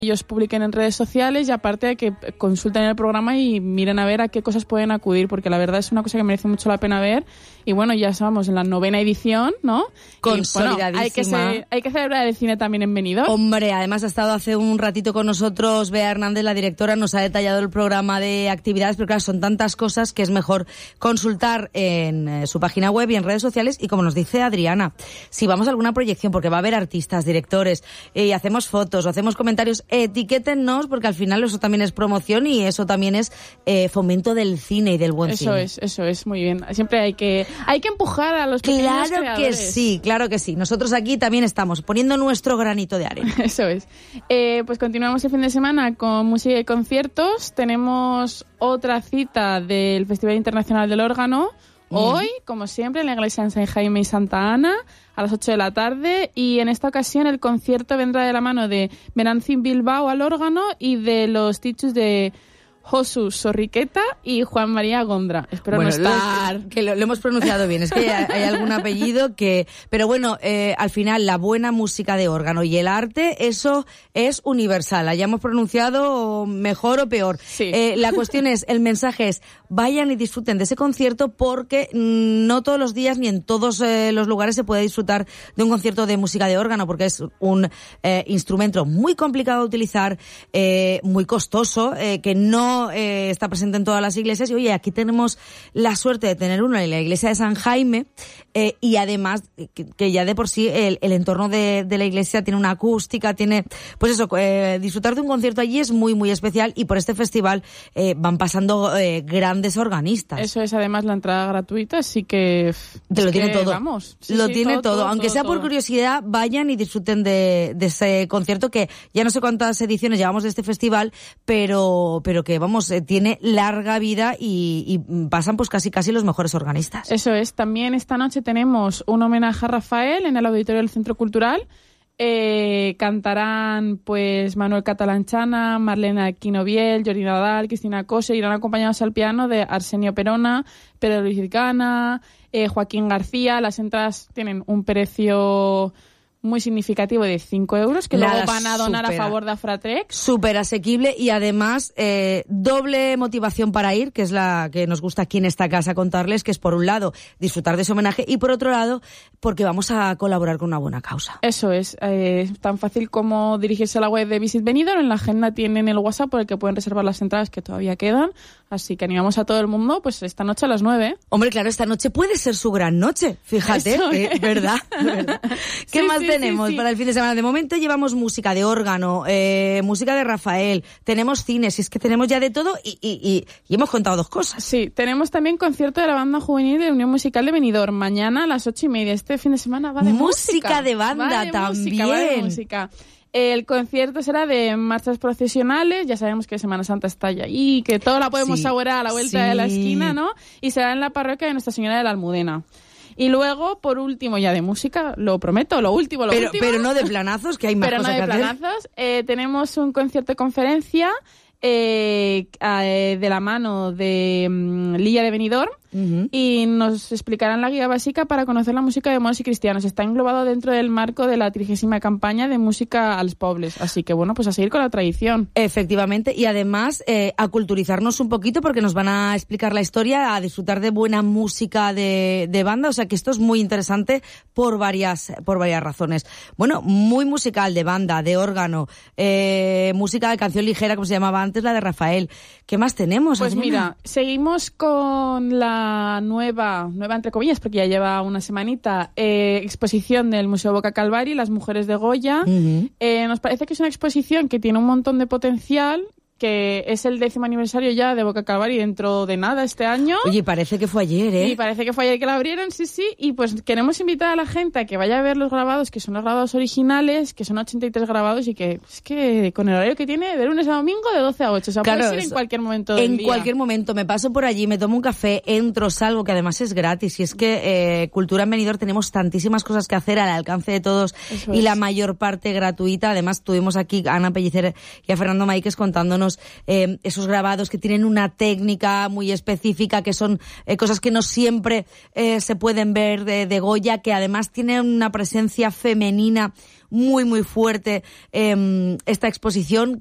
ellos publiquen en redes sociales y aparte de que consulten el programa y miren a ver a qué cosas pueden acudir, porque la verdad es una cosa que merece mucho la pena ver. Y bueno, ya estamos en la 9ª edición, ¿no? Consolidadísima. Bueno, hay que celebrar el cine también en Benidorm. Hombre, además ha estado hace un ratito con nosotros Bea Hernández, la directora, nos ha detallado el programa de actividades, pero claro, son tantas cosas que es mejor consultar en su página web y en redes sociales. Y como nos dice Adriana, si vamos a alguna proyección, porque va a haber artistas, directores, y hacemos fotos o hacemos comentarios, etiquétennos, porque al final eso también es promoción y eso también es fomento del cine y del buen cine. Eso es, muy bien. Siempre hay que empujar a los pequeños creadores. Claro que sí. Nosotros aquí también estamos poniendo nuestro granito de arena. Eso es. Pues continuamos el fin de semana con música y conciertos. Tenemos otra cita del Festival Internacional del Órgano. Hoy, como siempre, en la iglesia de San Jaime y Santa Ana, a las 8 de la tarde. Y en esta ocasión el concierto vendrá de la mano de Benancín Bilbao al órgano y de los tichus de Josu Sorriqueta y Juan María Gondra. Espero no estar... Que lo hemos pronunciado bien, es que hay algún apellido que... Pero bueno, al final la buena música de órgano y el arte, eso es universal. Hayamos pronunciado mejor o peor. Sí. La cuestión es, el mensaje es, vayan y disfruten de ese concierto porque no todos los días ni en todos los lugares se puede disfrutar de un concierto de música de órgano, porque es un instrumento muy complicado de utilizar, muy costoso, que no está presente en todas las iglesias. Y oye, aquí tenemos la suerte de tener uno en la iglesia de San Jaime, y además que ya de por sí el entorno de la iglesia tiene una acústica, tiene, pues eso, disfrutar de un concierto allí es muy muy especial, y por este festival van pasando grandes organistas. Eso es, además la entrada gratuita, así que te lo tiene todo. Vamos, lo tiene todo. Aunque sea por curiosidad, vayan y disfruten de ese concierto, que ya no sé cuántas ediciones llevamos de este festival, pero que vamos, tiene larga vida y pasan pues casi los mejores organistas. Eso es. También esta noche tenemos un homenaje a Rafael en el auditorio del Centro Cultural. Cantarán pues Manuel Catalanchana, Marlena Quinoviel, Jordi Nadal, Cristina Cose, irán acompañados al piano de Arsenio Perona, Pedro Luis Gana, Joaquín García. Las entradas tienen un precio muy significativo de 5 euros, que luego van a donar a favor de Afratrex. Súper asequible, y además doble motivación para ir, que es la que nos gusta aquí en esta casa contarles, que es por un lado disfrutar de ese homenaje y por otro lado porque vamos a colaborar con una buena causa. Eso es tan fácil como dirigirse a la web de Visit Benidorm. En la agenda tienen el WhatsApp por el que pueden reservar las entradas que todavía quedan, así que animamos a todo el mundo pues esta noche a las 9. Hombre, claro, esta noche puede ser su gran noche, fíjate, ¿verdad? ¿Qué más tenemos para el fin de semana? De momento llevamos música de órgano, música de Rafael, tenemos cine, si es que tenemos ya de todo, y hemos contado 2 cosas. Sí, tenemos también concierto de la banda juvenil de Unión Musical de Benidorm, mañana a las 8:30. Este fin de semana va de música de banda también. Va de música. El concierto será de marchas procesionales, ya sabemos que Semana Santa está ya ahí, que todo la podemos saborear a la vuelta de la esquina, ¿no? Y será en la parroquia de Nuestra Señora de la Almudena. Y luego, por último, ya de música, lo prometo, lo último. Pero no de planazos, que hay más cosas que hacer. Pero no de planazos. Tenemos un concierto de conferencia de la mano de Lilla de Benidorm, y nos explicarán la guía básica para conocer la música de moros y cristianos. Está englobado dentro del marco de la 30ª campaña de música als pobles. Así que bueno, pues a seguir con la tradición. Efectivamente, y además a culturizarnos un poquito, porque nos van a explicar la historia, a disfrutar de buena música de banda. O sea que esto es muy interesante por varias razones. Bueno, muy musical, de banda, de órgano, música de canción ligera, como se llamaba antes, la de Rafael. ¿Qué más tenemos? Pues Adriana, mira, seguimos con la nueva entre comillas, porque ya lleva una semanita, exposición del Museo Boca Calvari, Las Mujeres de Goya. Nos parece que es una exposición que tiene un montón de potencial, que es el 10º aniversario ya de Boca Calvari dentro de nada este año. Oye, parece que fue ayer, ¿eh? Y parece que fue ayer que la abrieron, sí. Y pues queremos invitar a la gente a que vaya a ver los grabados, que son los grabados originales, que son 83 grabados, y que es que con el horario que tiene, de lunes a domingo, de 12 a 8. O sea, claro, puedes ir en cualquier momento del día. En cualquier momento. Me paso por allí, me tomo un café, entro, salgo, que además es gratis. Y es que Cultura en Benidorm tenemos tantísimas cosas que hacer al alcance de todos. Eso y es. La mayor parte gratuita. Además, tuvimos aquí a Ana Pellicer y a Fernando Maíquez contándonos esos grabados que tienen una técnica muy específica, que son cosas que no siempre se pueden ver de Goya, que además tienen una presencia femenina muy, muy fuerte esta exposición